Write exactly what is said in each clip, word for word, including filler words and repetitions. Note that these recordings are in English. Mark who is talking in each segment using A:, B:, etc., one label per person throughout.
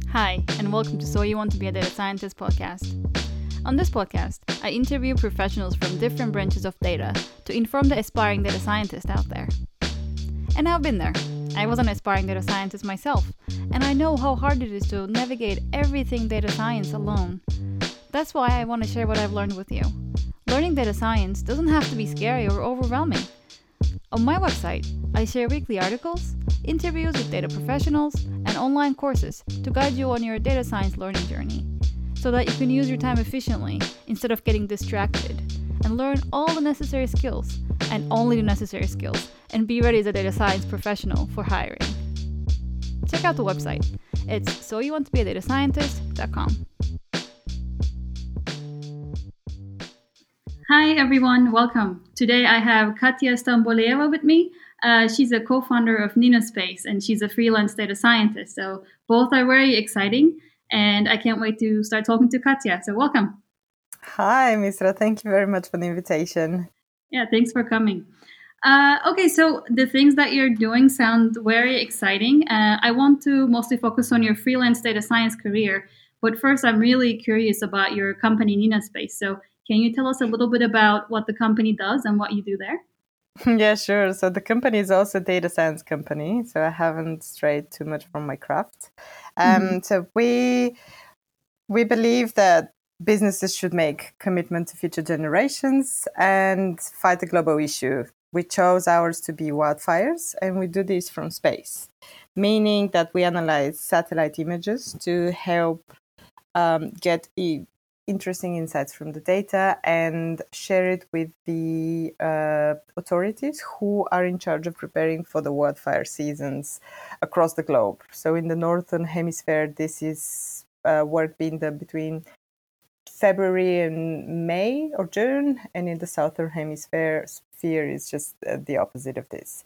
A: Hi, and welcome to So You Want to Be a Data Scientist podcast. On this podcast, I interview professionals from different branches of data to inform the aspiring data scientist out there. And I've been there. I was an aspiring data scientist myself, and I know how hard it is to navigate everything data science alone. That's why I want to share what I've learned with you. Learning data science doesn't have to be scary or overwhelming. On my website, I share weekly articles, interviews with data professionals, and online courses to guide you on your data science learning journey, so that you can use your time efficiently instead of getting distracted, and learn all the necessary skills, and only the necessary skills, and be ready as a data science professional for hiring. Check out the website. It's so you want to be a data scientist dot com. Hi everyone, welcome. Today I have Katya Stamboleva with me. Uh, she's a co-founder of Ninaspace and she's a freelance data scientist. So both are very exciting and I can't wait to start talking to Katya. So welcome.
B: Hi, Misra. Thank you very much for the invitation.
A: Yeah, thanks for coming. Uh, okay, so the things that you're doing sound very exciting. Uh, I want to mostly focus on your freelance data science career. But first, I'm really curious about your company, Ninaspace. So can you tell us a little bit about what the company does and what you do there?
B: Yeah, sure. So the company is also a data science company. So I haven't strayed too much from my craft. Um, mm-hmm. So we we believe that businesses should make commitment to future generations and fight a global issue. We chose ours to be wildfires, and we do this from space, meaning that we analyze satellite images to help um, get e- interesting insights from the data and share it with the uh, authorities who are in charge of preparing for the wildfire seasons across the globe. So in the Northern Hemisphere, this is uh, work being done between February and May or June, and in the Southern Hemisphere sphere is just uh, the opposite of this.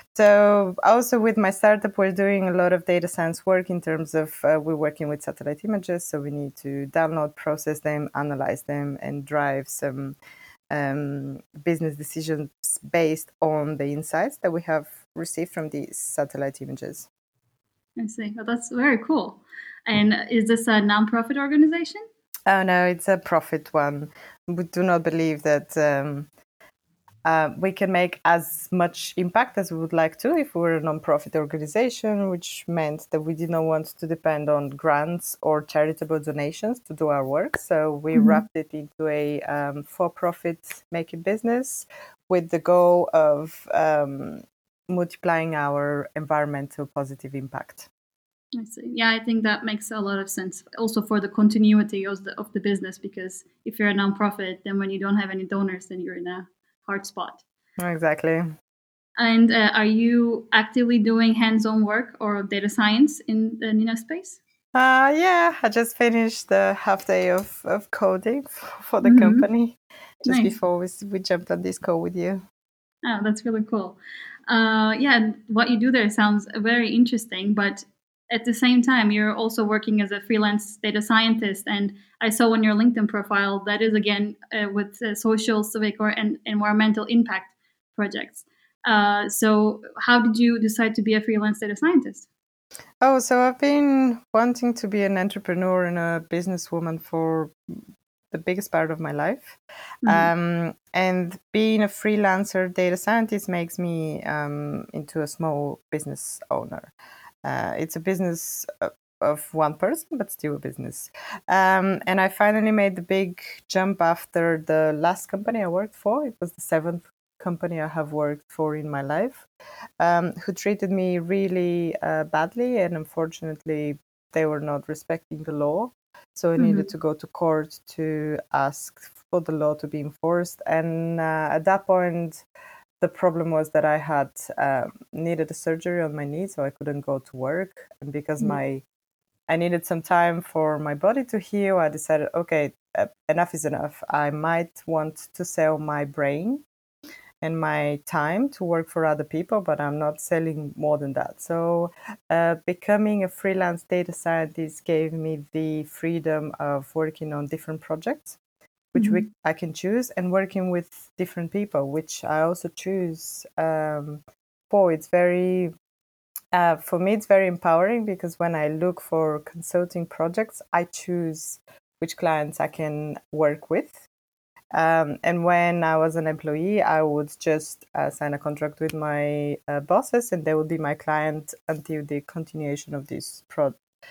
B: So also with my startup, we're doing a lot of data science work in terms of uh, we're working with satellite images. So we need to download, process them, analyze them, and drive some um, business decisions based on the insights that we have received from these satellite images.
A: I see. Well, that's very cool. And is this a nonprofit organization?
B: Oh, no, it's a profit one. We do not believe that um, uh, we can make as much impact as we would like to if we were a nonprofit organization, which meant that we did not want to depend on grants or charitable donations to do our work. So we mm-hmm. wrapped it into a um, for-profit making business with the goal of um, multiplying our environmental positive impact.
A: I see. Yeah, I think that makes a lot of sense. Also for the continuity of the of the business, because if you're a nonprofit, then when you don't have any donors, then you're in a hard spot.
B: Exactly.
A: And uh, are you actively doing hands-on work or data science in the Ninaspace?
B: Uh, yeah, I just finished the half day of, of coding for the mm-hmm. company just nice. before we, we jumped on this call with you.
A: Oh, that's really cool. Uh, yeah, what you do there sounds very interesting, but at the same time, you're also working as a freelance data scientist. And I saw on your LinkedIn profile that is, again, uh, with uh, social, civic, or and environmental impact projects. Uh, so how did you decide to be a freelance data scientist?
B: Oh, so I've been wanting to be an entrepreneur and a businesswoman for the biggest part of my life. Mm-hmm. Um, and being a freelancer data scientist makes me um, into a small business owner. Uh, it's a business of, of one person, but still a business. Um, and I finally made the big jump after the last company I worked for. It was the seventh company I have worked for in my life, um, who treated me really uh, badly. And unfortunately, they were not respecting the law. So I needed mm-hmm. to go to court to ask for the law to be enforced. And uh, at that point, the problem was that I had uh, needed a surgery on my knee, so I couldn't go to work. And because mm-hmm. my I needed some time for my body to heal, I decided, okay, uh, enough is enough. I might want to sell my brain and my time to work for other people, but I'm not selling more than that. So uh, becoming a freelance data scientist gave me the freedom of working on different projects, which mm-hmm. we, I can choose, and working with different people, which I also choose um, for. It's very uh, for me, it's very empowering because when I look for consulting projects, I choose which clients I can work with. Um, and when I was an employee, I would just uh, sign a contract with my uh, bosses, and they would be my client until the continuation of this pro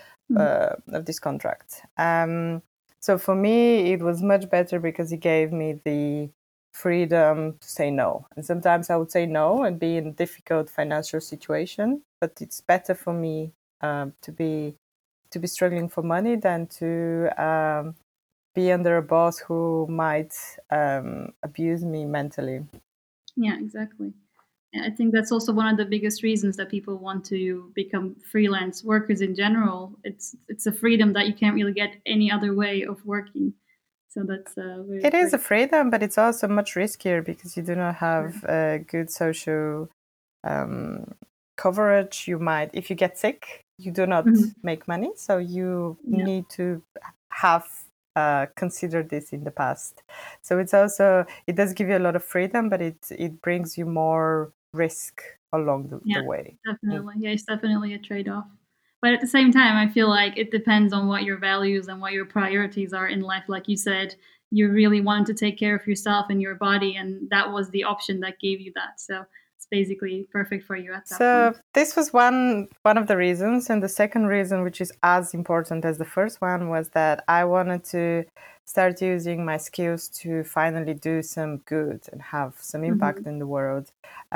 B: uh, of this contract. Um, so for me, it was much better because it gave me the freedom to say no. And sometimes I would say no and be in a difficult financial situation, but it's better for me um, to be to be struggling for money than to um, be under a boss who might um, abuse me mentally.
A: Yeah, exactly. I think that's also one of the biggest reasons that people want to become freelance workers in general. It's it's a freedom that you can't really get any other way of working. So that's uh, very
B: It is
A: great.
B: a freedom, but it's also much riskier because you do not have a good social um, coverage. You might, if you get sick, you do not
A: Mhm.
B: make money. So you
A: Yeah.
B: need to have uh, considered this in the past. So it's also, it does give you a lot of freedom, but it, it brings you more risk along the,
A: Yeah,
B: the way. Mm.
A: definitely. Yeah, it's definitely a trade-off. But at the same time, I feel like it depends on what your values and what your priorities are in life. Like you said, you really wanted to take care of yourself and your body, and that was the option that gave you that. So it's basically perfect for you at that point.
B: So this was one one of the reasons, and the second reason, which is as important as the first one, was that I wanted to start using my skills to finally do some good and have some impact
A: Mhm.
B: in the world.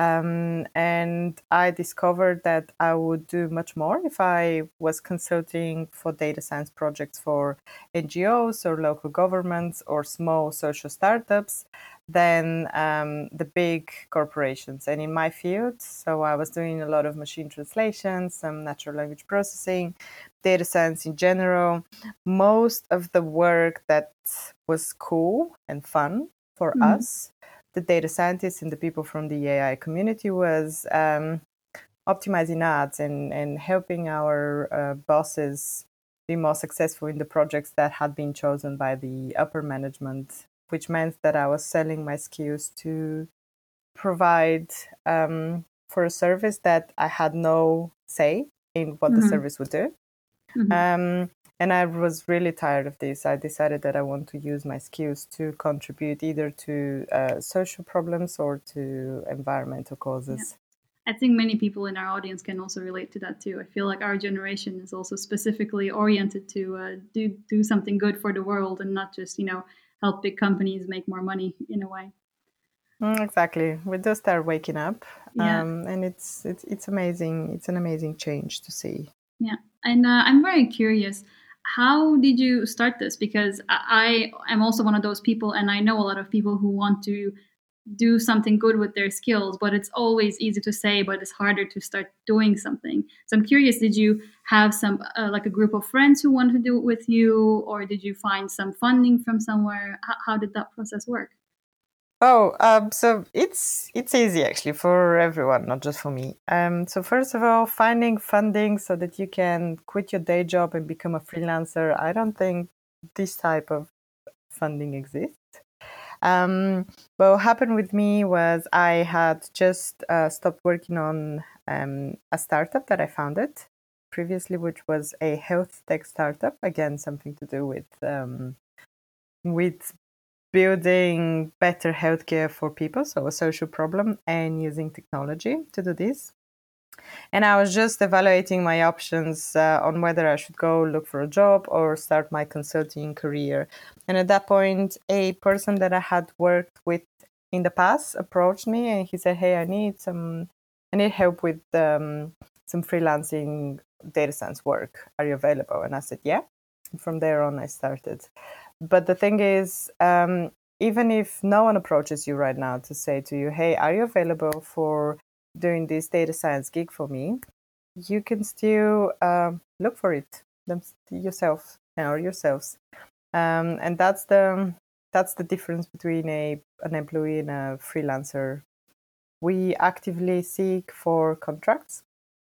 B: Um, and I discovered that I would do much more if I was consulting for data science projects for N G Os or local governments or small social startups than um, the big corporations. And in my field, so I was doing a lot of machine translation, some natural language processing, data science in general. Most of the work that was cool and fun for
A: Mhm.
B: us, the data scientists and the people from the A I community, was um, optimizing ads and, and helping our uh, bosses be more successful in the projects that had been chosen by the upper management, which meant that I was selling my skills to provide um, for a service that I had no say in what the
A: Mhm.
B: service would do.
A: Mhm.
B: Um, and I was really tired of this. I decided that I want to use my skills to contribute either to uh, social problems or to environmental
A: Yeah.
B: causes.
A: I think many people in our audience can also relate to that too. I feel like our generation is also specifically oriented to uh, do do something good for the world and not just you know help big companies make more money in a way.
B: Mm, exactly. We do start waking up,
A: Yeah,
B: um, and it's it's it's amazing. It's an amazing change to see.
A: yeah. And uh, I'm very curious. How did you start this? Because I, I am also one of those people, and I know a lot of people who want to do something good with their skills, but it's always easy to say, but it's harder to start doing something. So I'm curious, did you have some uh, like a group of friends who wanted to do it with you, or did you find some funding from somewhere? How, how did that process work?
B: Oh, um, so it's it's easy actually for everyone, not just for me. Um, so first of all, finding funding so that you can quit your day job and become a freelancer. I don't think this type of funding exists. Um, what happened with me was I had just uh, stopped working on um, a startup that I founded previously, which was a health tech startup. Again, something to do with um, with building better healthcare for people, so a social problem, and using technology to do this. And I was just evaluating my options uh, on whether I should go look for a job or start my consulting career. And at that point, a person that I had worked with in the past approached me and he said, "Hey, I need some, I need help with um, some freelancing data science work. Are you available?" And I said, "Yeah." And from there on, I started. But the thing is, um, even if no one approaches you right now to say to you, "Hey, are you available for doing this data science gig for me?" you can still um, look for it them- yourself or yourselves. Um, and that's the that's the difference between a an employee and a freelancer. We actively seek for contracts,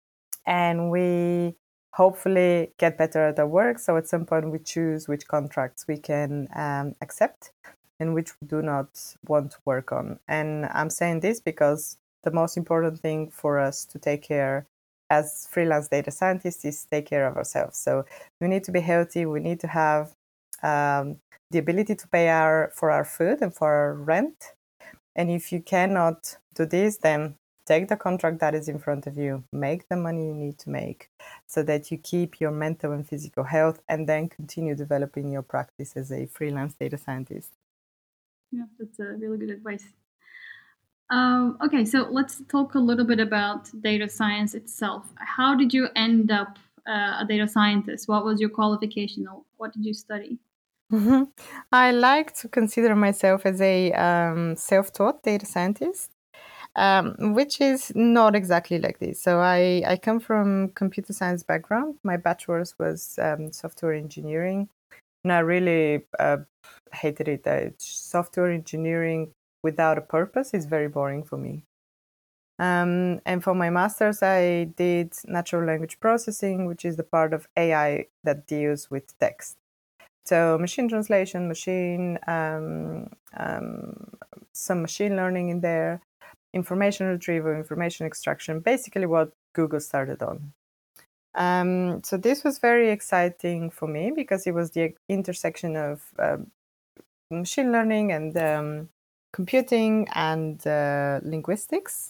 B: and we hopefully get better at our work. So at some point, we choose which contracts we can um, accept and which we do not want to work on. And I'm saying this because the most important thing for us to take care as freelance data scientists is take care of ourselves. So we need to be healthy. We need to have um, the ability to pay our for our food and for our rent. And if you cannot do this, then take the contract that is in front of you, make the money you need to make so that you keep your mental and physical health, and then continue developing your practice as a freelance data scientist.
A: Yeah, that's a really good advice. Um, okay, so let's talk a little bit about data science itself. How did you end up uh, a data scientist? What was your qualification, or what did you study?
B: Mm-hmm. I like to consider myself as a um, self-taught data scientist, um, which is not exactly like this. So I, I come from computer science background. My bachelor's was um, software engineering, and I really uh, hated it. Uh, software engineering without a purpose is very boring for me. Um, and for my master's, I did natural language processing, which is the part of A I that deals with text. So machine translation, machine, um, um, some machine learning in there, information retrieval, information extraction, basically what Google started on. Um, so this was very exciting for me because it was the intersection of uh, machine learning and um, computing and uh, linguistics.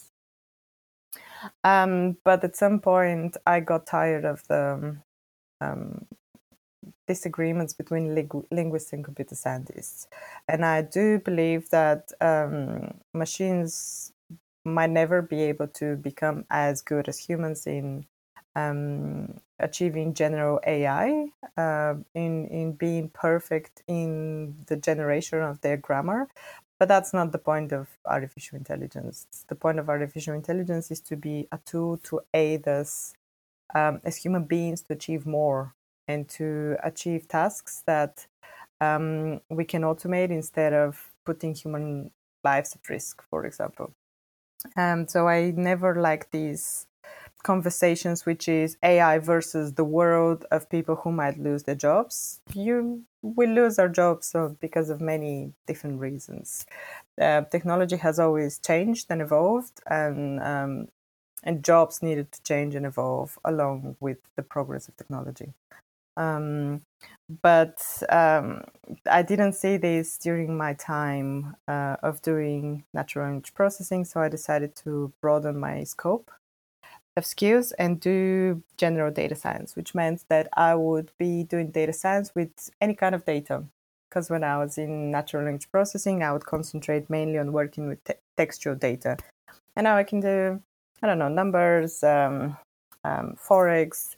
B: Um, but at some point, I got tired of the um, disagreements between ling- linguists and computer scientists. And I do believe that um, machines might never be able to become as good as humans in um, achieving general A I, uh, in, in being perfect in the generation of their grammar. But that's not the point of artificial intelligence. The point of artificial intelligence is to be a tool to aid us um, as human beings to achieve more and to achieve tasks that um, we can automate instead of putting human lives at risk, for example. Um, so I never like these conversations, which is A I versus the world of people who might lose their jobs. You will lose our jobs so because of many different reasons. Uh, technology has always changed and evolved, and um, and jobs needed to change and evolve along with the progress of technology. Um, but um, I didn't see this during my time uh, of doing natural language processing, so I decided to broaden my scope of skills and do general data science, which meant that I would be doing data science with any kind of data. Because when I was in natural language processing, I would concentrate mainly on working with te- textual data. And now I can do, I don't know, numbers, um, um, Forex,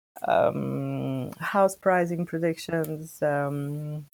B: um, house pricing predictions, um,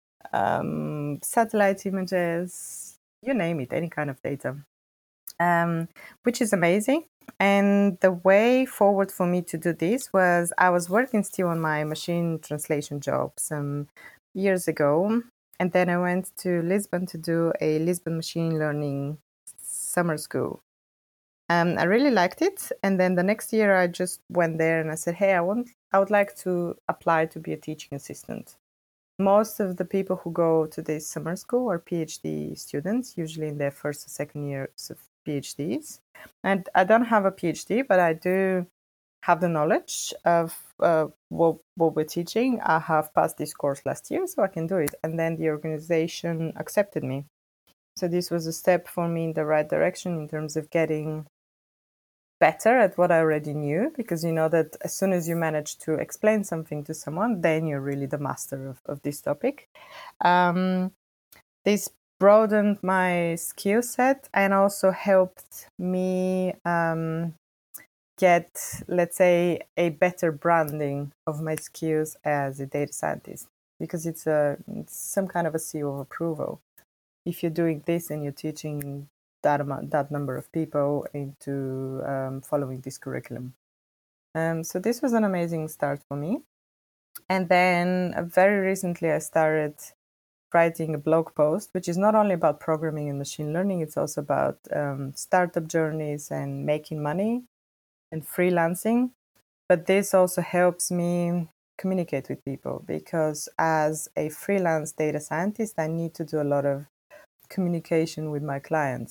B: um, satellite images, you name it, any kind of data, um, which is amazing. And the way forward for me to do this was I was working still on my machine translation job some years ago. And then I went to Lisbon to do a Lisbon machine learning summer school. Um, I really liked it, and then the next year I just went there and I said, "Hey, I want, I would like to apply to be a teaching assistant." Most of the people who go to this summer school are PhD students, usually in their first or second years of PhDs. And I don't have a PhD, but I do have the knowledge of uh, what what we're teaching. I have passed this course last year, so I can do it. And then the organization accepted me. So this was a step for me in the right direction in terms of getting better at what I already knew, because you know that as soon as you manage to explain something to someone, then you're really the master of, of this topic. Um, this broadened my skill set and also helped me um, get, let's say, a better branding of my skills as a data scientist, because it's a it's some kind of a seal of approval. If you're doing this and you're teaching that amount, that number of people into um, following this curriculum. Um, so this was an amazing start for me. And then uh, very recently, I started writing a blog post, which is not only about programming and machine learning, it's also about um, startup journeys and making money and freelancing. But this also helps me communicate with people, because as a freelance data scientist, I need to do a lot of communication with my clients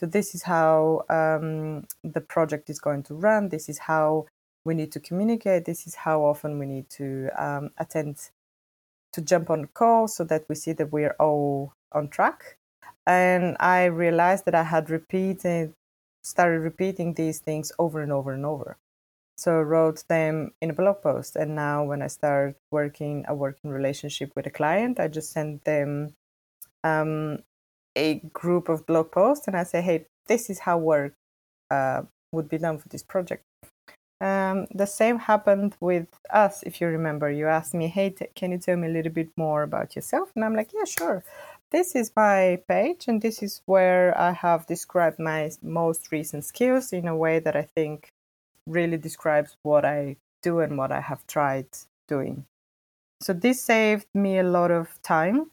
B: So this is how um, the project is going to run. This is how we need to communicate. This is how often we need to um, attend, to jump on call so that we see that we're all on track. And I realized that I had repeated, started repeating these things over and over and over. So I wrote them in a blog post. And now when I start working a working relationship with a client, I just send them um, a group of blog posts and I say, hey, this is how work uh, would be done for this project. Um, the same happened with us, if you remember. You asked me, hey, t- can you tell me a little bit more about yourself? And I'm like, yeah, sure. This is my page, and this is where I have described my most recent skills in a way that I think really describes what I do and what I have tried doing. So this saved me a lot of time.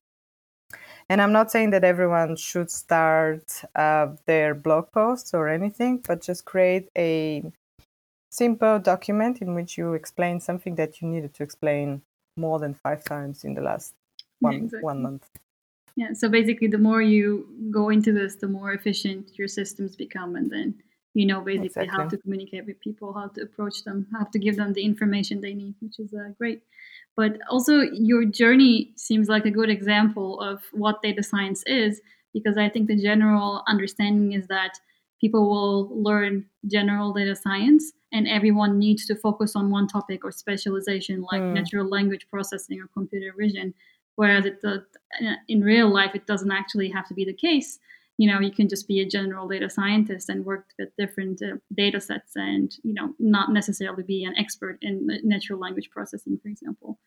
B: And I'm not saying that everyone should start uh, their blog posts or anything, but just create a simple document in which you explain something that you needed to explain more than five times in the last one, yeah, exactly. one month.
A: Yeah, so basically the more you go into this, the more efficient your systems become, and then you know basically exactly. how to communicate with people, how to approach them, how to give them the information they need, which is uh, great. But also your journey seems like a good example of what data science is, because I think the general understanding is that people will learn general data science and everyone needs to focus on one topic or specialization like mm. natural language processing or computer vision. Whereas it, uh, in real life, it doesn't actually have to be the case. You know, you can just be a general data scientist and work with different uh, data sets and, you know, not necessarily be an expert in natural language processing, for example.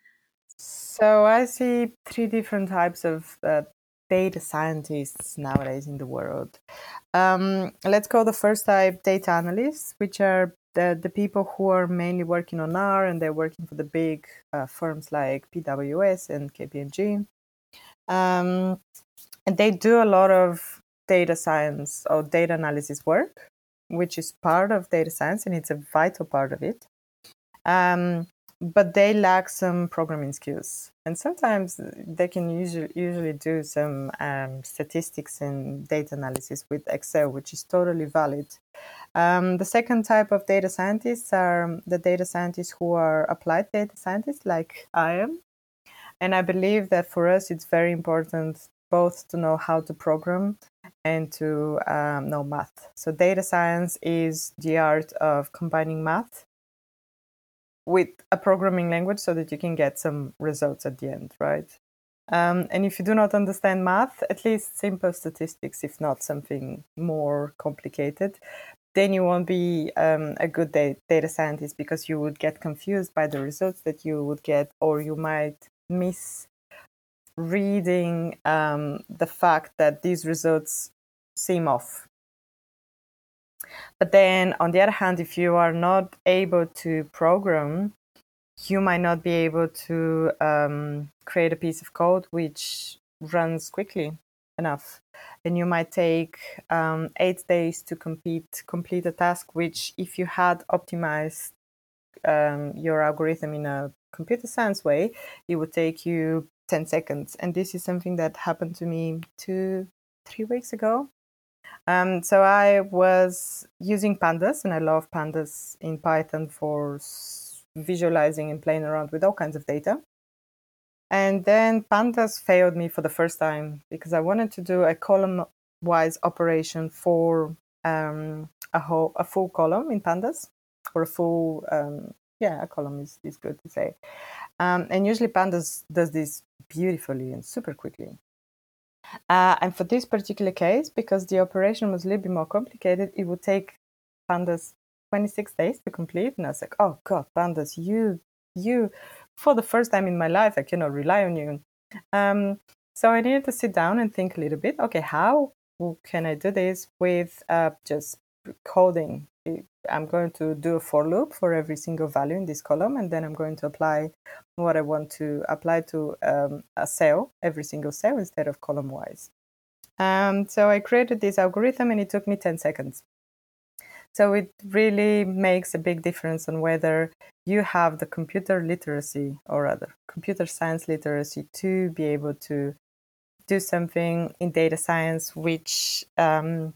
B: So I see three different types of uh, data scientists nowadays in the world. Um, let's call the first type data analysts, which are the, the people who are mainly working on R and they're working for the big uh, firms like P W S and K P M G. Um, and they do a lot of data science or data analysis work, which is part of data science and it's a vital part of it. Um, but they lack some programming skills. And sometimes they can usually, usually do some um, statistics and data analysis with Excel, which is totally valid. Um, the second type of data scientists are the data scientists who are applied data scientists, like I am. And I believe that for us, it's very important both to know how to program and to um, know math. So data science is the art of combining math with a programming language so that you can get some results at the end, right? Um, and if you do not understand math, at least simple statistics, if not something more complicated, then you won't be um, a good da- data scientist because you would get confused by the results that you would get, or you might miss reading um, the fact that these results seem off. But then, on the other hand, if you are not able to program, you might not be able to um, create a piece of code which runs quickly enough. And you might take um, eight days to complete, complete a task, which if you had optimized um, your algorithm in a computer science way, it would take you ten seconds. And this is something that happened to me two, three weeks ago. Um, so I was using pandas, and I love pandas in Python for visualizing and playing around with all kinds of data. And then pandas failed me for the first time because I wanted to do a column-wise operation for um, a whole, a full column in pandas, or a full, um, yeah, a column is, is good to say. Um, and usually pandas does this beautifully and super quickly. Uh, and for this particular case, because the operation was a little bit more complicated, it would take pandas twenty-six days to complete. And I was like, oh God, pandas, you, you, for the first time in my life, I cannot rely on you. Um, so I needed to sit down and think a little bit, okay, how can I do this with uh, just coding? I'm going to do a for loop for every single value in this column, and then I'm going to apply what I want to apply to um, a cell, every single cell, instead of column-wise. Um, so I created this algorithm, and it took me ten seconds. So it really makes a big difference on whether you have the computer literacy, or rather, computer science literacy, to be able to do something in data science which um,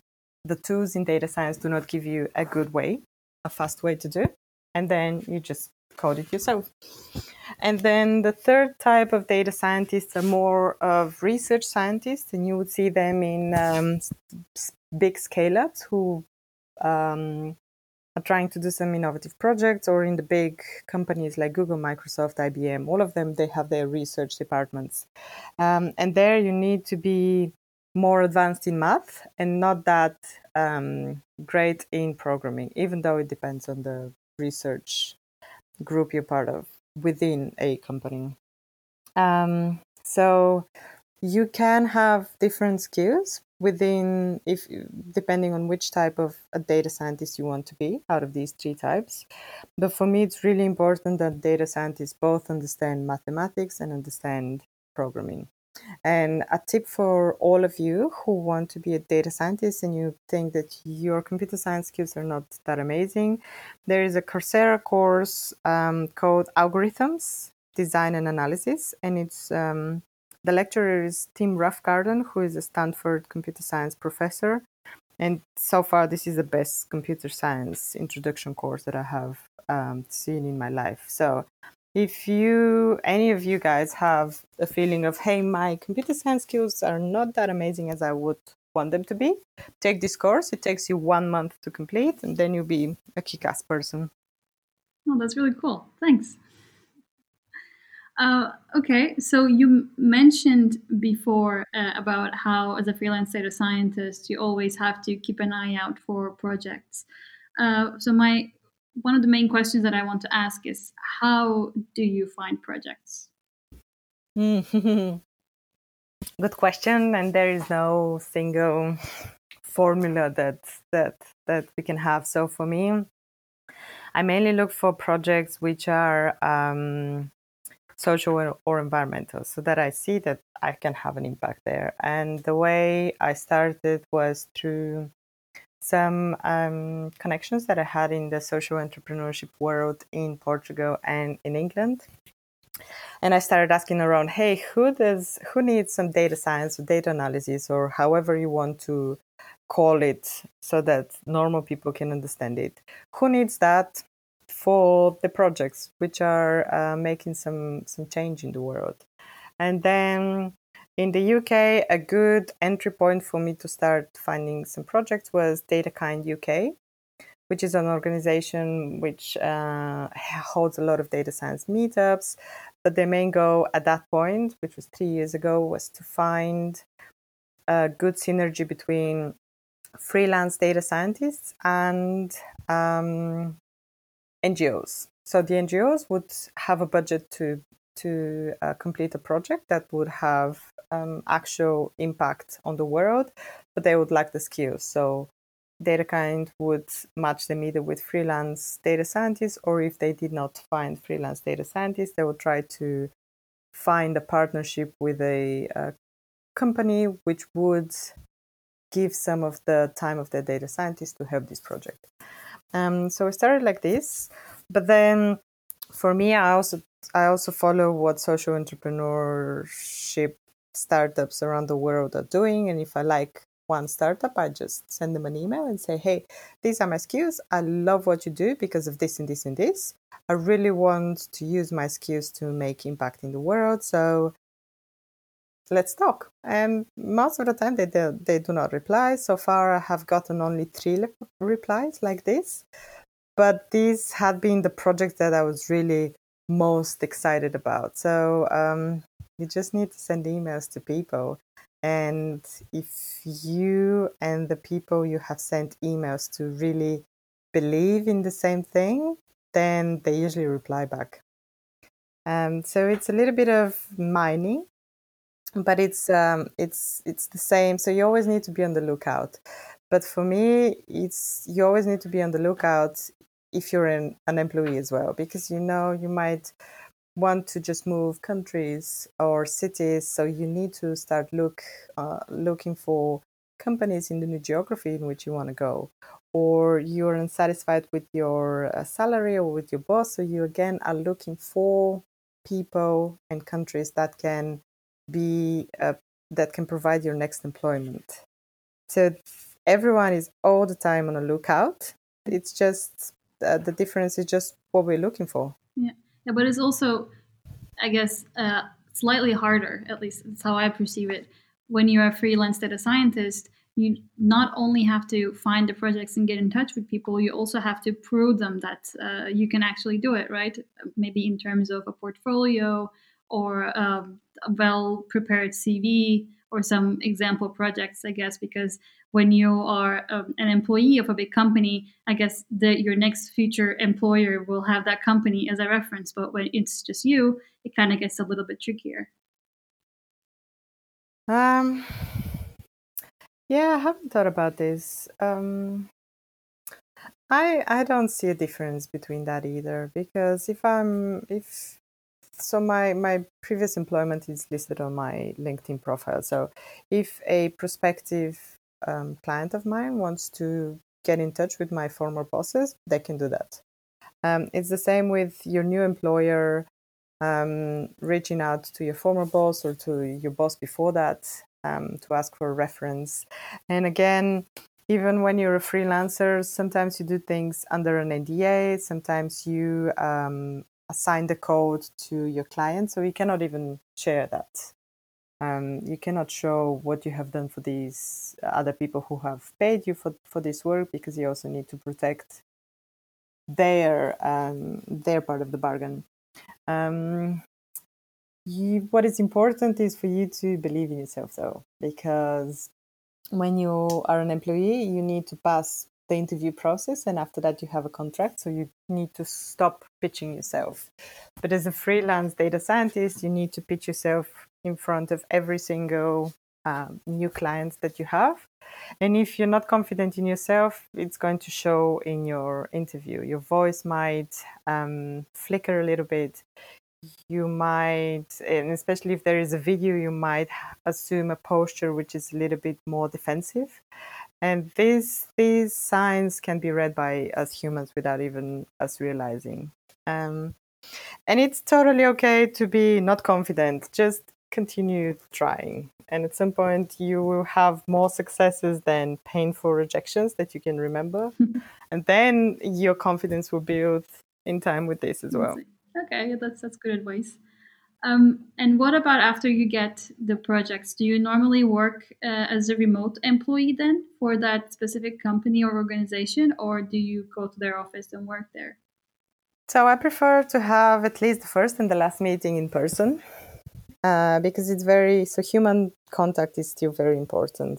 B: the tools in data science do not give you a good way, a fast way to do it, and then you just code it yourself. And then the third type of data scientists are more of research scientists, and you would see them in um, big scale-ups who um, are trying to do some innovative projects, or in the big companies like Google, Microsoft, I B M. All of them, they have their research departments. Um, and there you need to be more advanced in math and not that um, great in programming, even though it depends on the research group you're part of within a company. Um, so you can have different skills within, if depending on which type of a data scientist you want to be out of these three types. But for me, it's really important that data scientists both understand mathematics and understand programming. And a tip for all of you who want to be a data scientist and you think that your computer science skills are not that amazing, there is a Coursera course um, called Algorithms, Design and Analysis. And it's um, the lecturer is Tim Roughgarden, who is a Stanford computer science professor. And so far, this is the best computer science introduction course that I have um, seen in my life. So if you, any of you guys have a feeling of, hey, my computer science skills are not that amazing as I would want them to be, take this course. It takes you one month to complete, and then you'll be a kick-ass person.
A: Oh, that's really cool. Thanks. Uh, okay, so you mentioned before uh, about how, as a freelance data scientist, you always have to keep an eye out for projects. Uh, so my one of the main questions that I want to ask is, how do you find projects?
B: Good question, and there is no single formula that that that we can have. So for me, I mainly look for projects which are um, social or, or environmental, so that I see that I can have an impact there. And the way I started was through some um, connections that I had in the social entrepreneurship world in Portugal and in England. And I started asking around, hey, who does who needs some data science or data analysis, or however you want to call it, so that normal people can understand it? Who needs that for the projects which are uh, making some some change in the world? And then in the U K, a good entry point for me to start finding some projects was DataKind U K, which is an organization which uh, holds a lot of data science meetups. But their main goal at that point, which was three years ago, was to find a good synergy between freelance data scientists and um, N G Os. So the N G Os would have a budget to to uh, complete a project that would have um, actual impact on the world, but they would lack the skills. So DataKind would match them either with freelance data scientists, or if they did not find freelance data scientists, they would try to find a partnership with a, a company which would give some of the time of their data scientists to help this project. Um, so it started like this, but then for me, I also I also follow what social entrepreneurship startups around the world are doing, and if I like one startup, I just send them an email and say, hey, these are my skills. I love what you do because of this and this and this. I really want to use my skills to make impact in the world. So let's talk. And most of the time they do, they do not reply. So far, I have gotten only three replies like this. But these had been the projects that I was really most excited about. So um, you just need to send emails to people. And if you and the people you have sent emails to really believe in the same thing, then they usually reply back. Um, so it's a little bit of mining, but it's um, it's it's the same. So you always need to be on the lookout. But for me, it's you always need to be on the lookout if you're an, an employee as well, because you know you might want to just move countries or cities, so you need to start look uh, looking for companies in the new geography in which you want to go, or you're unsatisfied with your uh, salary or with your boss, so you again are looking for people and countries that can be uh, that can provide your next employment. So everyone is all the time on a lookout. It's just uh, the difference is just what we're looking for.
A: Yeah, yeah, but it's also, I guess, uh, slightly harder. At least that's how I perceive it. When you're a freelance data scientist, you not only have to find the projects and get in touch with people, you also have to prove them that uh, you can actually do it, right? Maybe in terms of a portfolio or um, a well prepared C V or some example projects, I guess, because when you are um, an employee of a big company, I guess that your next future employer will have that company as a reference. But when it's just you, it kind of gets a little bit trickier.
B: Um, yeah, I haven't thought about this. Um, I I don't see a difference between that either, because if I'm if so my my previous employment is listed on my LinkedIn profile. So if a prospective um, client of mine wants to get in touch with my former bosses, they can do that. Um, it's the same with your new employer um, reaching out to your former boss or to your boss before that um, to ask for a reference. And again, even when you're a freelancer, sometimes you do things under an N D A, sometimes you um, assign the code to your client, so you cannot even share that. Um, you cannot show what you have done for these other people who have paid you for, for this work, because you also need to protect their um, their part of the bargain. Um, you, what is important is for you to believe in yourself, though, because when you are an employee, you need to pass the interview process, and after that, you have a contract. So you need to stop pitching yourself. But as a freelance data scientist, you need to pitch yourself in front of every single um, new client that you have. And if you're not confident in yourself, it's going to show in your interview. Your voice might um, flicker a little bit. You might, and especially if there is a video, you might assume a posture which is a little bit more defensive. And these these signs can be read by us humans without even us realizing. Um, and it's totally okay to be not confident. Just continue trying. And at some point, you will have more successes than painful rejections that you can remember. And then your confidence will build in time with this as well.
A: Okay, that's that's good advice. Um, and what about after you get the projects? Do you normally work uh, as a remote employee then for that specific company or organization, or do you go to their office and work there?
B: So I prefer to have at least the first and the last meeting in person, uh, because it's very, so human contact is still very important.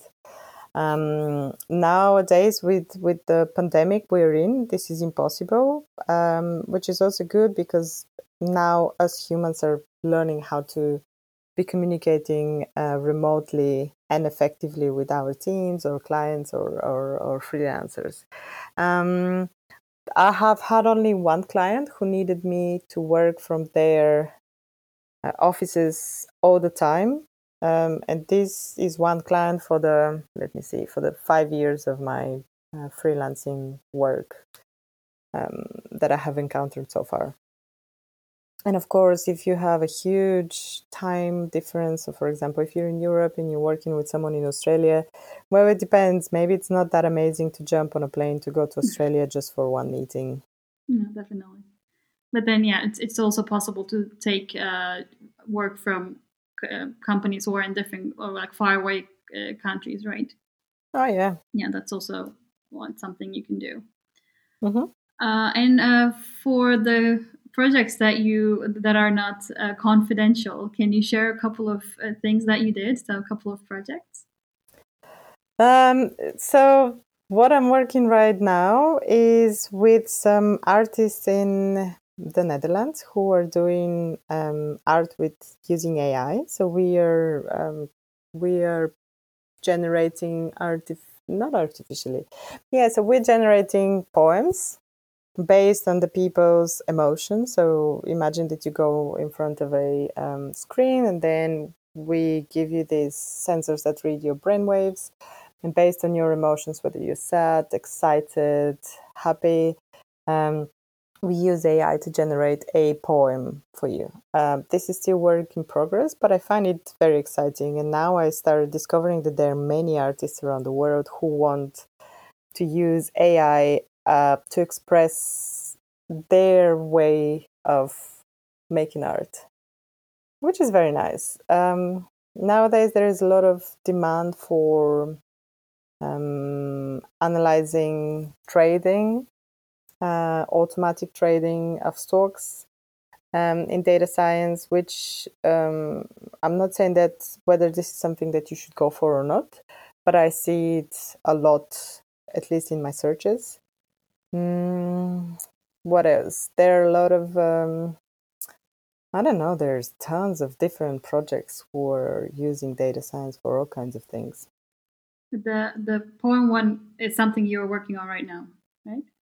B: Um, nowadays, with, with the pandemic we're in, this is impossible, um, which is also good, because now us humans are learning how to be communicating uh, remotely and effectively with our teams or clients or, or, or freelancers. Um, I have had only one client who needed me to work from their uh, offices all the time. Um, and this is one client for the, let me see, for the five years of my uh, freelancing work um, that I have encountered so far. And of course, if you have a huge time difference, so for example, if you're in Europe and you're working with someone in Australia, well, it depends. Maybe it's not that amazing to jump on a plane to go to Australia just for one meeting.
A: No, definitely. But then, yeah, it's it's also possible to take uh, work from uh, companies who are in different or like far away uh, countries, right?
B: Oh, yeah.
A: Yeah, that's also well, something you can do.
B: Mm-hmm.
A: Uh, and uh, for the projects that you that are not uh, confidential, can you share a couple of uh, things that you did? So a couple of projects.
B: Um, so what I'm working right now is with some artists in the Netherlands who are doing um, art with using A I. So we are um, we are generating artif- not artificially, yeah. So we're generating poems based on the people's emotions. So imagine that you go in front of a um, screen, and then we give you these sensors that read your brainwaves, and based on your emotions, whether you're sad, excited, happy, um, we use A I to generate a poem for you. Um, this is still work in progress, but I find it very exciting. And now I started discovering that there are many artists around the world who want to use A I uh, to express their way of making art, which is very nice. Um, nowadays, there is a lot of demand for um, analyzing trading, uh, automatic trading of stocks um, in data science, which um, I'm not saying that whether this is something that you should go for or not, but I see it a lot, at least in my searches. Mm, what else? There are a lot of, um, I don't know, there's tons of different projects who are using data science for all kinds of things.
A: The the poem one is something you're working on right now, right?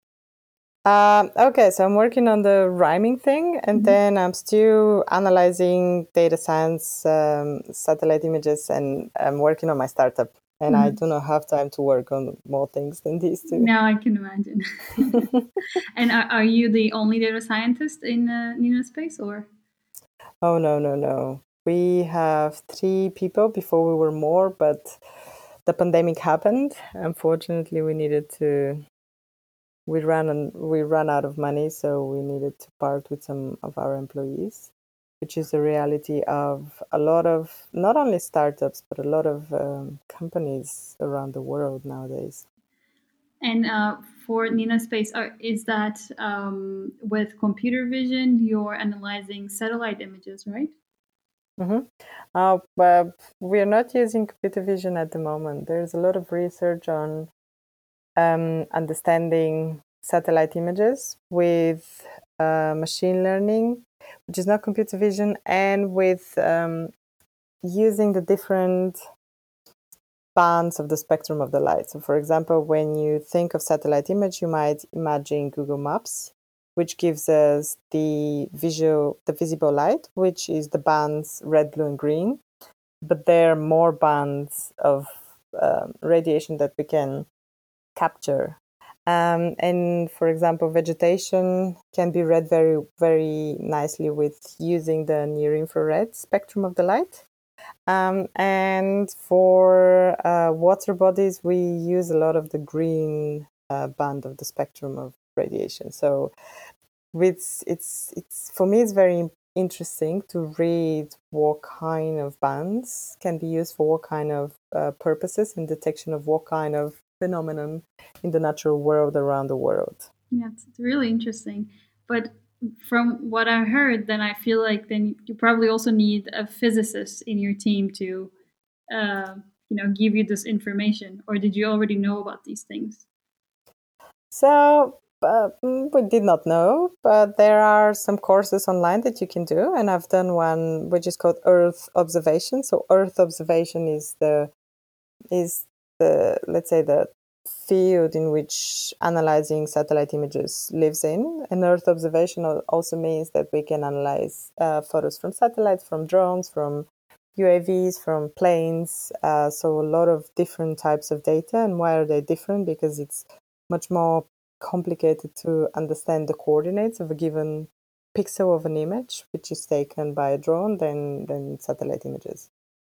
B: Um, okay, so I'm working on the rhyming thing, and
A: Mhm.
B: then I'm still analyzing data science, um, satellite images, and I'm working on my startup. And I
A: Mhm.
B: do not have time to work on more things than these two.
A: Now I can imagine. And are, are you the only data scientist in uh, Nina Space, or?
B: Oh, no, no, no. We have three people. Before we were more, but the pandemic happened. Unfortunately, we needed to we ran and we ran out of money, so we needed to part with some of our employees, which is the reality of a lot of not only startups but a lot of um, companies around the world nowadays.
A: And uh, for Nina Space, are, is that um, with computer vision? You're analyzing satellite images, right?
B: Mm-hmm. Uh, but we are not using computer vision at the moment. There's a lot of research on um, understanding satellite images with uh, machine learning, which is not computer vision, and with um, using the different bands of the spectrum of the light. So, for example, when you think of satellite image, you might imagine Google Maps, which gives us the visual, the visible light, which is the bands red, blue, and green. But there are more bands of um, radiation that we can capture. Um, and for example, vegetation can be read very, very nicely with using the near infrared spectrum of the light. Um, and for uh, water bodies, we use a lot of the green uh, band of the spectrum of radiation. So it's, it's, it's, for me, it's very interesting to read what kind of bands can be used for what kind of uh, purposes and detection of what kind of phenomenon in the natural world around the world.
A: Yeah, it's, it's really interesting. But from what I heard, then I feel like then you probably also need a physicist in your team to, uh, you know, give you this information. Or did you already know about these things?
B: So uh, mm, we did not know, but there are some courses online that you can do, and I've done one which is called Earth Observation. So Earth Observation is the is the let's say the field in which analyzing satellite images lives in. And Earth observation also means that we can analyze uh, photos from satellites, from drones, from U A Vs, from planes. Uh, so a lot of different types of data. And why are they different? Because it's much more complicated to understand the coordinates of a given pixel of an image, which is taken by a drone, than, than satellite images.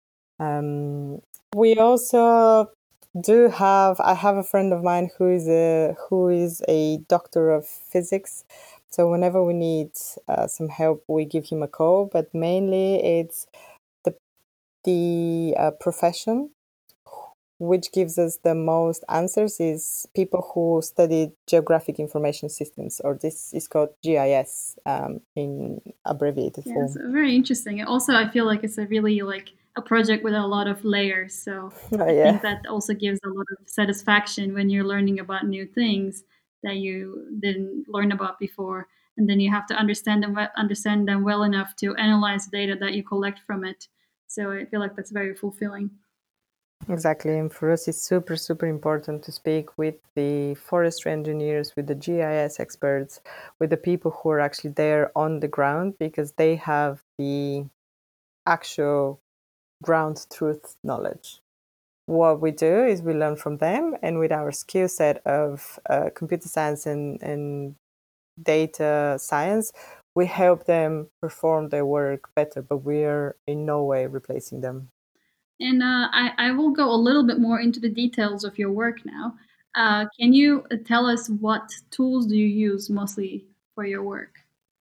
B: Um, we also do have. I have a friend of mine who is a who is a doctor of physics. So whenever we need uh, some help, we give him a call. But mainly, it's the the uh, profession which gives us the most answers is people who study geographic information systems, or this is called G I S um, in abbreviated
A: Yeah, it's
B: form.
A: very interesting. Also, I feel like it's a really like a project with a lot of layers. So
B: Oh,
A: I
B: yeah.
A: think that also gives a lot of satisfaction when you're learning about new things that you didn't learn about before, and then you have to understand them we- understand them well enough to analyze data that you collect from it. So I feel like that's very fulfilling.
B: Exactly. And for us, it's super, super important to speak with the forestry engineers, with the G I S experts, with the people who are actually there on the ground, because they have the actual ground truth knowledge. What we do is we learn from them, and with our skill set of uh, computer science and, and data science. We help them perform their work better, but we are in no way replacing them.
A: And uh, I, I will go a little bit more into the details of your work now. Uh, can you tell us what tools do you use mostly for your work?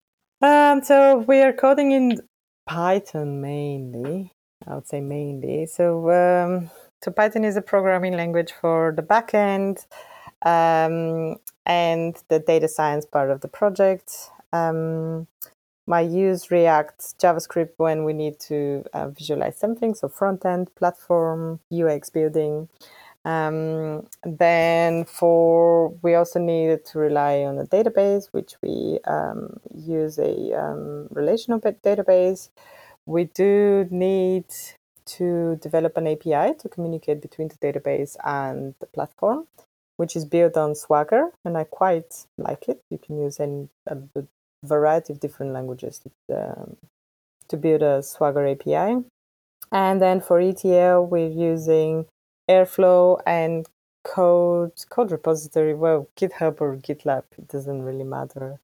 B: Um, so we are coding in Python mainly. I would say mainly. So, um, so Python is a programming language for the backend um, and the data science part of the project. Um, I use React, JavaScript when we need to uh, visualize something, so front end, platform, U X building. Um, then for we also needed to rely on a database, which we um, use a um, relational database. We do need to develop an A P I to communicate between the database and the platform, which is built on Swagger, and I quite like it. You can use any a, a variety of different languages to, um, to build a Swagger A P I. And then for E T L, we're using Airflow and code code repository. Well, GitHub or GitLab, it doesn't really matter.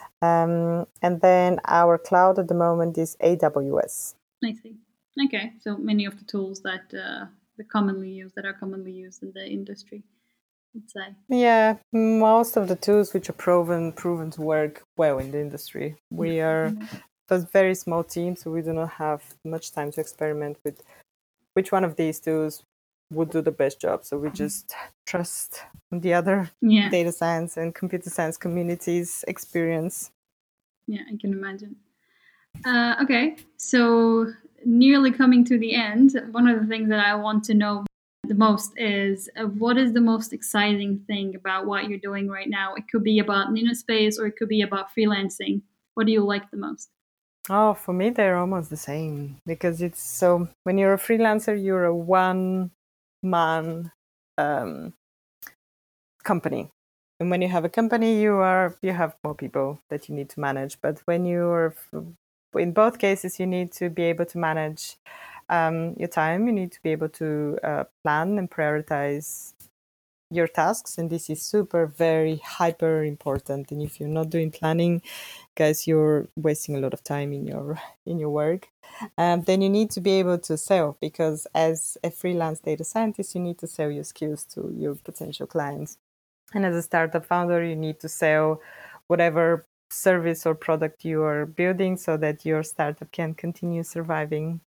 B: Um, and then our cloud at the moment is A W S.
A: I see. Okay, so many of the tools that uh, the commonly used that are commonly used in the industry, I'd say.
B: Yeah, most of the tools which are proven proven to work well in the industry. We are a very small team, so we do not have much time to experiment with which one of these tools would do the best job. So we just trust the other
A: Yeah.
B: data science and computer science communities' experience.
A: Yeah, I can imagine. Uh, okay, so nearly coming to the end, one of the things that I want to know the most is uh, what is the most exciting thing about what you're doing right now? It could be about Ninaspace or it could be about freelancing. What do you like the most?
B: Oh, for me, they're almost the same because it's so when you're a freelancer, you're a one man um, company. And when you have a company, you are you have more people that you need to manage. But when you're in both cases, you need to be able to manage um, your time. You need to be able to uh, plan and prioritize your tasks, and this is super very hyper important. And if you're not doing planning, guys, you're wasting a lot of time in your in your work. Um, then you need to be able to sell, because as a freelance data scientist, you need to sell your skills to your potential clients. And as a startup founder, you need to sell whatever service or product you are building so that your startup can continue surviving.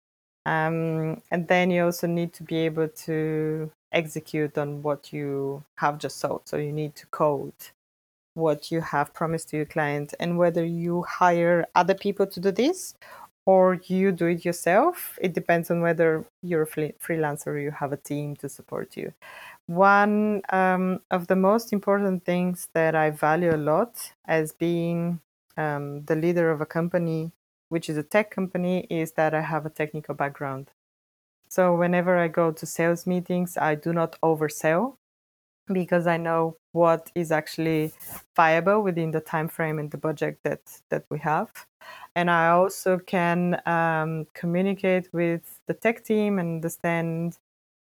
B: Um, and then you also need to be able to execute on what you have just sold. So you need to code what you have promised to your client, and whether you hire other people to do this or you do it yourself, it depends on whether you're a freelancer or you have a team to support you. One um, of the most important things that I value a lot as being um, the leader of a company, which is a tech company, is that I have a technical background. So whenever I go to sales meetings, I do not oversell, because I know what is actually viable within the time frame and the budget that that we have. And I also can um, communicate with the tech team and understand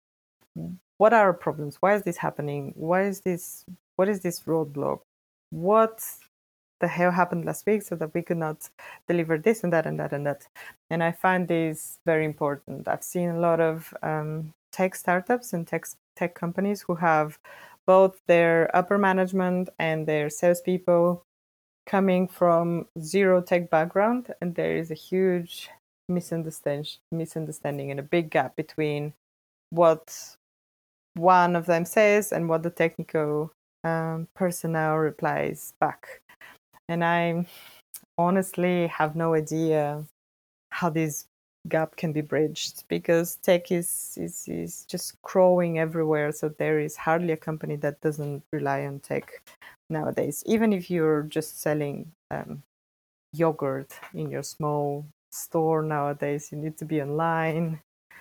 B: what are our problems, why is this happening, why is this what is this roadblock, what the hell happened last week, so that we could not deliver this and that and that and that. And I find this very important. I've seen a lot of um, tech startups and tech tech companies who have both their upper management and their salespeople coming from zero tech background, and there is a huge misunderstanding, misunderstanding and a big gap between what one of them says and what the technical um, personnel replies back. And I honestly have no idea how this gap can be bridged, because tech is, is, is just growing everywhere. So there is hardly a company that doesn't rely on tech nowadays. Even if you're just selling um, yogurt in your small store nowadays, you need to be online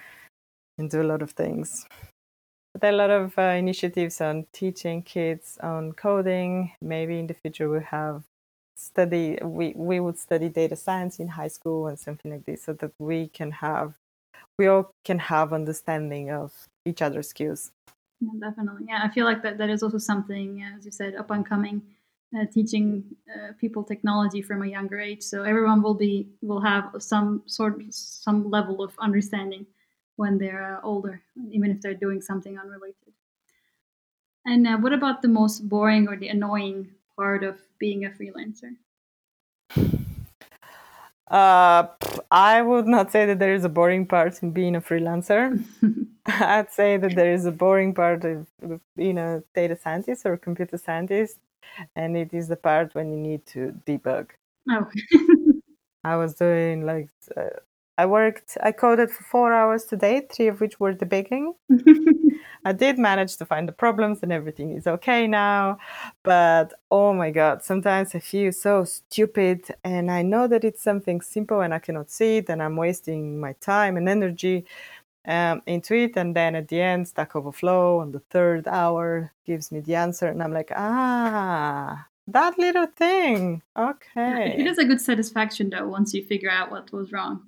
B: and do a lot of things. But there are a lot of uh, initiatives on teaching kids on coding. Maybe in the future we'll have study we we would study data science in high school and something like this, so that we can have we all can have understanding of each other's skills.
A: Yeah, definitely. Yeah, I feel like that that is also something, as you said, up and coming uh, teaching uh, people technology from a younger age. So everyone will be will have some sort some level of understanding when they're uh, older, even if they're doing something unrelated. And uh, what about the most boring or the annoying part of being a freelancer?
B: Uh, I would not say that there is a boring part in being a freelancer. I'd say that there is a boring part of, of being a data scientist or a computer scientist, and it is the part when you need to debug.
A: Oh.
B: I was doing like, uh, I worked, I coded for four hours today, three of which were debugging. I did manage to find the problems and everything is okay now. But oh my God, sometimes I feel so stupid and I know that it's something simple and I cannot see it and I'm wasting my time and energy um, into it. And then at the end, Stack Overflow on the third hour gives me the answer and I'm like, ah, that little thing. Okay.
A: It is a good satisfaction though once you figure out what was wrong.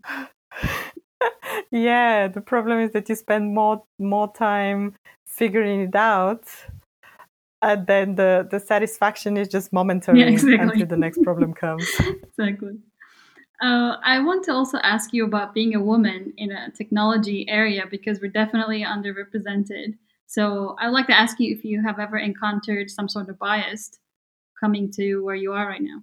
B: Yeah, the problem is that you spend more more time figuring it out, and then the the satisfaction is just momentary.
A: Yeah, exactly.
B: Until the next problem comes.
A: Exactly. Uh, I want to also ask you about being a woman in a technology area because we're definitely underrepresented. So I'd like to ask you if you have ever encountered some sort of bias coming to where you are right now.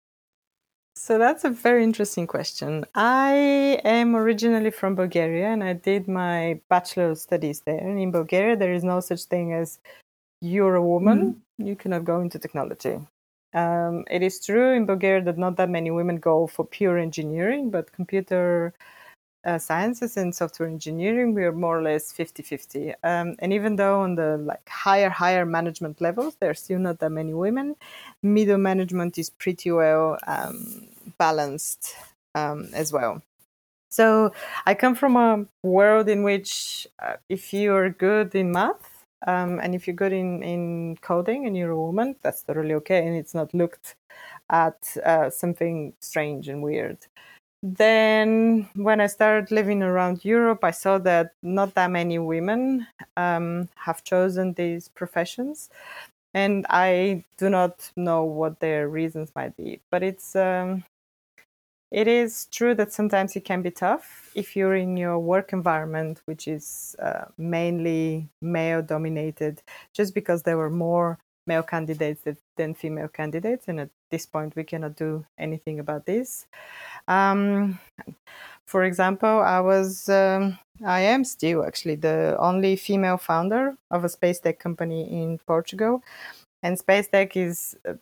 B: So that's a very interesting question. I am originally from Bulgaria and I did my bachelor studies there. And in Bulgaria, there is no such thing as you're a woman, mm. you cannot go into technology. Um, it is true in Bulgaria that not that many women go for pure engineering, but computer uh, sciences and software engineering, we are more or less fifty-fifty. Um, and even though on the like higher, higher management levels, there are still not that many women, middle management is pretty well um, balanced um, as well. So I come from a world in which uh, if you're good in math um, and if you're good in, in coding and you're a woman, that's totally okay. And it's not looked at uh, something strange and weird. Then when I started living around Europe, I saw that not that many women um, have chosen these professions. And I do not know what their reasons might be. But it's um, it is true that sometimes it can be tough if you're in your work environment, which is uh, mainly male-dominated, just because there were more male candidates than female candidates. And at this point, we cannot do anything about this. Um, for example, I was, um, I am still actually the only female founder of a space tech company in Portugal. And space tech is uh,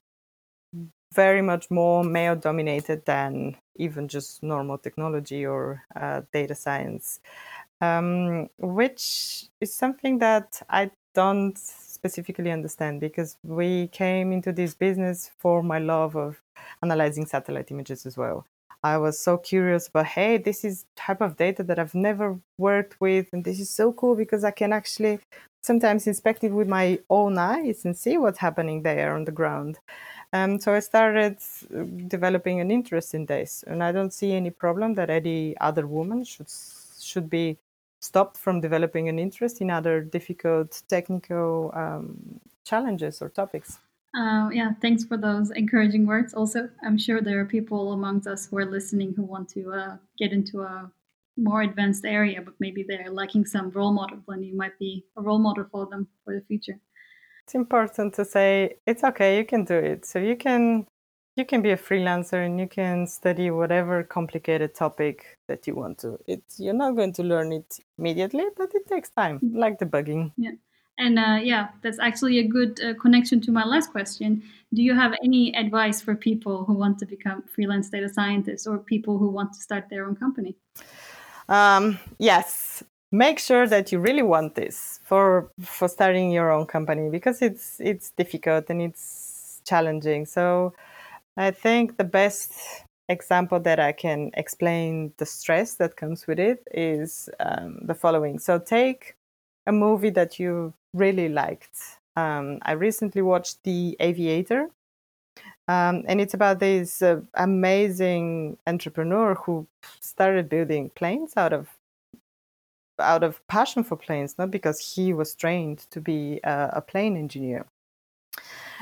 B: very much more male dominated than even just normal technology or uh, data science, um, which is something that I don't specifically understand because we came into this business for my love of analyzing satellite images as well. I was so curious about, hey, this is type of data that I've never worked with, and this is so cool because I can actually sometimes inspect it with my own eyes and see what's happening there on the ground. Um, so I started developing an interest in this, and I don't see any problem that any other woman should should be stopped from developing an interest in other difficult technical um, challenges or topics.
A: Uh, yeah, thanks for those encouraging words. Also, I'm sure there are people amongst us who are listening who want to uh, get into a more advanced area, but maybe they're lacking some role model, and you might be a role model for them for the future.
B: It's important to say it's okay, you can do it. So you can you can be a freelancer and you can study whatever complicated topic that you want to. It's you're not going to learn it immediately, but it takes time, like debugging.
A: Yeah. And uh, yeah, that's actually a good uh, connection to my last question. Do you have any advice for people who want to become freelance data scientists or people who want to start their own company?
B: Um, yes, make sure that you really want this for for starting your own company because it's it's difficult and it's challenging. So I think the best example that I can explain the stress that comes with it is um, the following. So take a movie that you really liked. Um, I recently watched The Aviator. Um, and it's about this uh, amazing entrepreneur who started building planes out of out of passion for planes, not because he was trained to be a, a plane engineer.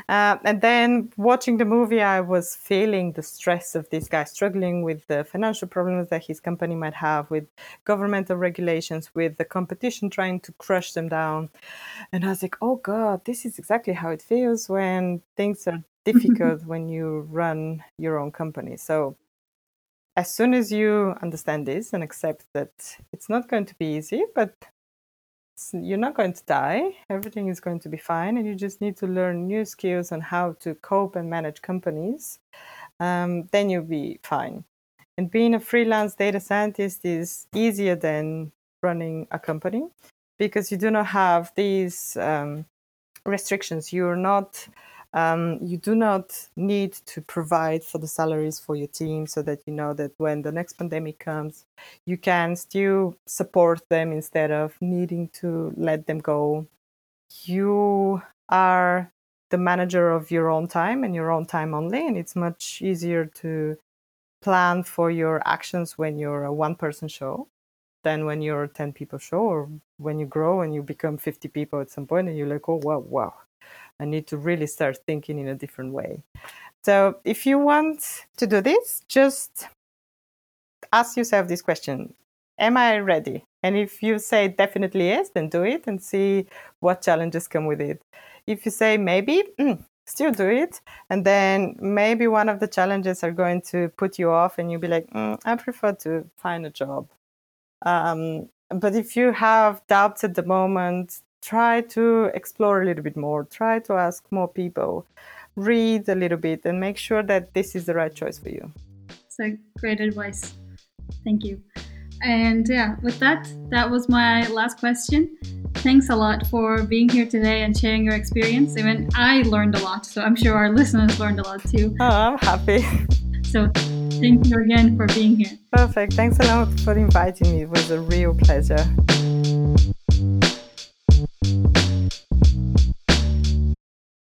B: Uh, and then watching the movie, I was feeling the stress of this guy struggling with the financial problems that his company might have, with governmental regulations, with the competition trying to crush them down. And I was like, oh God, this is exactly how it feels when things are difficult when you run your own company. So as soon as you understand this and accept that it's not going to be easy, but you're not going to die, everything is going to be fine, and you just need to learn new skills on how to cope and manage companies, um, then you'll be fine. And being a freelance data scientist is easier than running a company because you do not have these um, restrictions. You're not Um, you do not need to provide for the salaries for your team so that you know that when the next pandemic comes, you can still support them instead of needing to let them go. You are the manager of your own time and your own time only, and it's much easier to plan for your actions when you're a one-person show than when you're a ten-people show, or when you grow and you become fifty people at some point and you're like, oh, wow, wow. I need to really start thinking in a different way. So if you want to do this, just ask yourself this question. Am I ready? And if you say definitely yes, then do it and see what challenges come with it. If you say maybe, mm, still do it. And then maybe one of the challenges are going to put you off and you'll be like, mm, I prefer to find a job. Um, but if you have doubts at the moment, try to explore a little bit more, try to ask more people, read a little bit, and make sure that this is the right choice for you.
A: So great advice. Thank you. And yeah, with that, that was my last question. Thanks a lot for being here today and sharing your experience. I mean, I learned a lot, so I'm sure our listeners learned a lot too.
B: Oh, I'm happy.
A: So thank you again for being here.
B: Perfect. Thanks a lot for inviting me. It was a real pleasure.